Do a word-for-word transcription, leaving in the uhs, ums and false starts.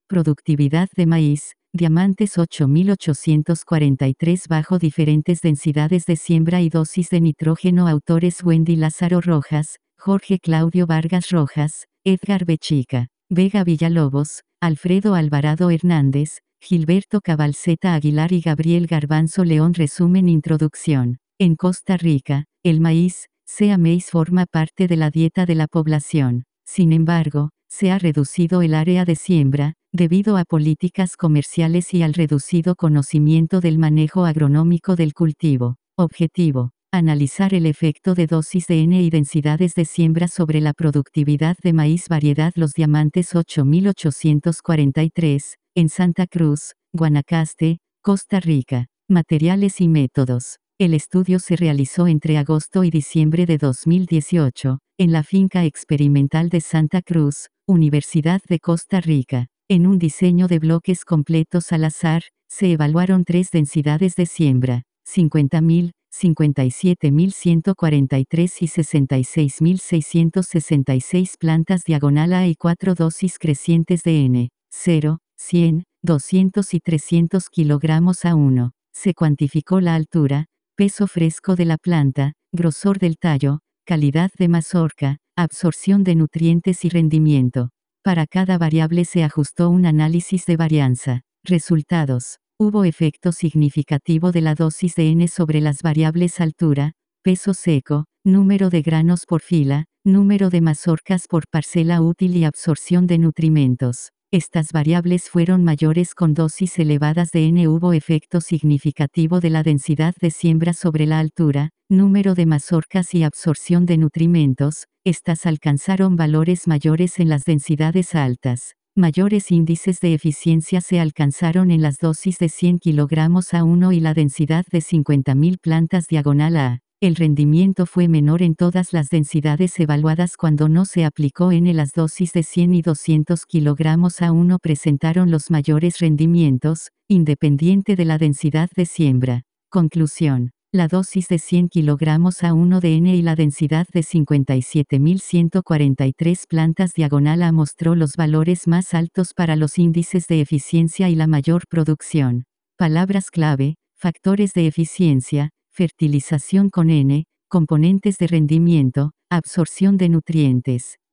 Productividad de maíz, Diamantes ocho mil ochocientos cuarenta y tres bajo diferentes densidades de siembra y dosis de nitrógeno. Autores: Wendy Lázaro Rojas, Jorge Claudio Vargas Rojas, Edgar Bechica, Vega Villalobos, Alfredo Alvarado Hernández, Gilberto Cabalceta Aguilar y Gabriel Garbanzo León. Resumen. Introducción. En Costa Rica, el maíz, sea maize, forma parte de la dieta de la población. Sin embargo, se ha reducido el área de siembra, debido a políticas comerciales y al reducido conocimiento del manejo agronómico del cultivo. Objetivo: analizar el efecto de dosis de N y densidades de siembra sobre la productividad de maíz. Variedad: Los Diamantes ocho mil ochocientos cuarenta y tres, en Santa Cruz, Guanacaste, Costa Rica. Materiales y métodos. El estudio se realizó entre agosto y diciembre de dos mil dieciocho, en la finca experimental de Santa Cruz, Universidad de Costa Rica. En un diseño de bloques completos al azar, se evaluaron tres densidades de siembra: cincuenta mil, cincuenta y siete mil ciento cuarenta y tres y sesenta y seis mil seiscientos sesenta y seis plantas diagonal A y cuatro dosis crecientes de N, cero, cien, doscientos y trescientos kilogramos a uno. Se cuantificó la altura, peso fresco de la planta, grosor del tallo, calidad de mazorca, absorción de nutrientes y rendimiento. Para cada variable se ajustó un análisis de varianza. Resultados: hubo efecto significativo de la dosis de N sobre las variables altura, peso seco, número de granos por fila, número de mazorcas por parcela útil y absorción de nutrimentos. Estas variables fueron mayores con dosis elevadas de N. Hubo efecto significativo de la densidad de siembra sobre la altura, número de mazorcas y absorción de nutrimentos. Estas alcanzaron valores mayores en las densidades altas. Mayores índices de eficiencia se alcanzaron en las dosis de cien kilogramos a uno y la densidad de cincuenta mil plantas diagonal A. El rendimiento fue menor en todas las densidades evaluadas cuando no se aplicó N. Las dosis de cien y doscientos kilogramos a uno presentaron los mayores rendimientos, independiente de la densidad de siembra. Conclusión: la dosis de cien kilogramos a uno de N y la densidad de cincuenta y siete mil ciento cuarenta y tres plantas diagonal A mostró los valores más altos para los índices de eficiencia y la mayor producción. Palabras clave: factores de eficiencia, fertilización con N, componentes de rendimiento, absorción de nutrientes.